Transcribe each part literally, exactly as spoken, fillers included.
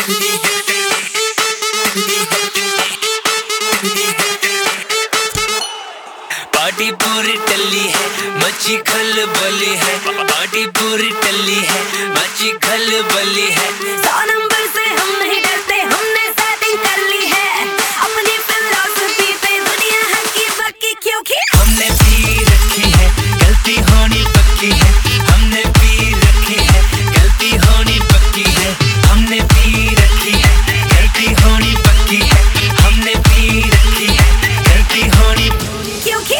Party पूरी टल्ली है, मची खलबली है। पार्टी पूरी टल्ली है, मची खलबली है। सौ नंबर से हम नहीं डरते, हमने सेटिंग कर ली है। अपनी फिलॉसफी पे दुनिया हक्की बक्की, क्योंकि हमने पी रखी है, गलती होनी पक्की है। हमने पी रखी है, गलती होनी पक्की है। हमने पी रखी है, गलती होनी पक्की है। हमने पी रखी है, गलती होनी क्योंकि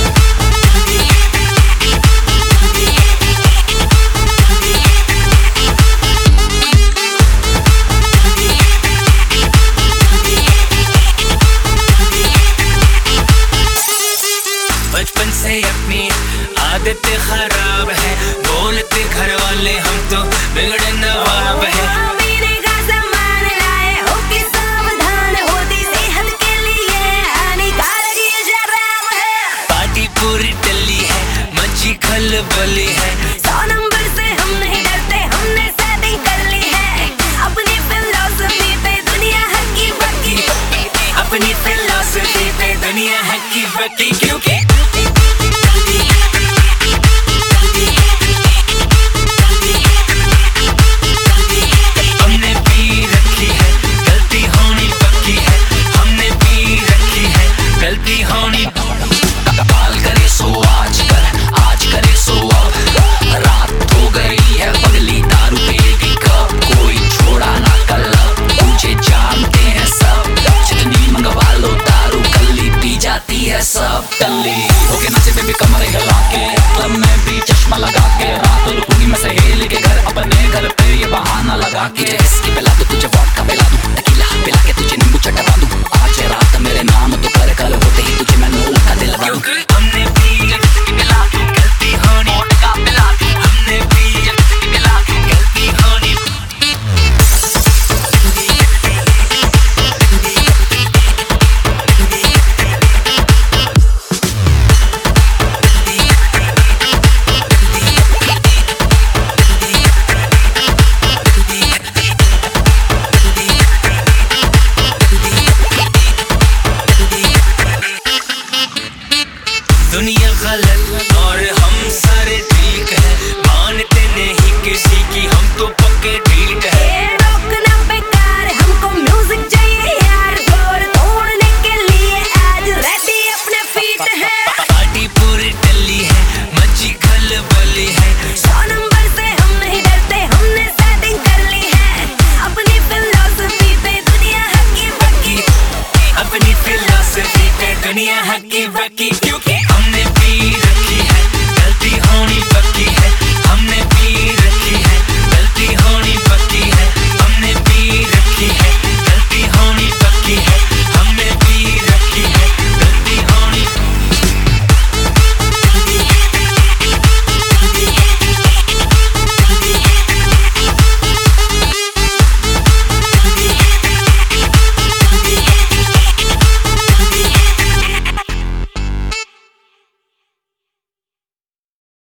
बचपन से अपनी आदत खराब है, बोलते घर वाले हम तो बिगड़े नवाब है। मेरे का सामान लाए हो कि सावधान, होती सेहत के लिए हानिकारक ये शराब है। पार्टी पूरी टल्ली है, मची खलबली है। सौ नंबर से हम नहीं डरते, हमने सेटिंग कर ली है। अपनी फिलॉसफी पे दुनिया हक्की बक्की, अपनी फिलॉसफी पे दुनिया हक्की बक्की, क्योंकि हमने पी रखी है, गलती होनी पक्की है। हमने पी रखी है, गलती होनी काल करे सो आज कर, आज करे सो अब। रात हो गई है, पगली दारू पिएगी कब, कोई छोड़ा ना कल। तुझे जानते हैं सब, जितनी मंगवा लो दारू कल्ली पी जाती है सब। टल्ली होके नाचे बेबी कमर हिला के, क्लब में भी चश्मा लगा के। रात रुकूंगी मैं सहेली के घर, अपने घर पे ये बहाना लगा के। तुझे विस्की पिला दूं, तुझे वोडका पिला दूं, टकीला पिला के तुझे नींबू चटवा दूं। आज रात मेरे नाम तो कर, कल होते ही तुझे मैं नूर का दिल लगा दूं। हमने पी विस्की पिला दूं, गलती होनी वोडका पिला दूं। हमने पी विस्की पिला दूं, गलती होनी दुनिया गलत और हम सारे ठीक है। मानते नहीं किसी की, हम तो पक्के ढीठ है। ये रोकना बेकार, हमको म्यूजिक चाहिए यार। फ्लोर तोड़ने के लिए आज रेडी अपने फीट है। पार्टी पूरी टल्ली है, मची खलबली है। सौ नंबर से हम नहीं डरते, हमने सेटिंग कर ली है। अपनी फिलॉसफी पे दुनिया हक्की बक्की, अपनी फिलॉसफी पे दुनिया हक्की बक्की, क्योंकि हमने पी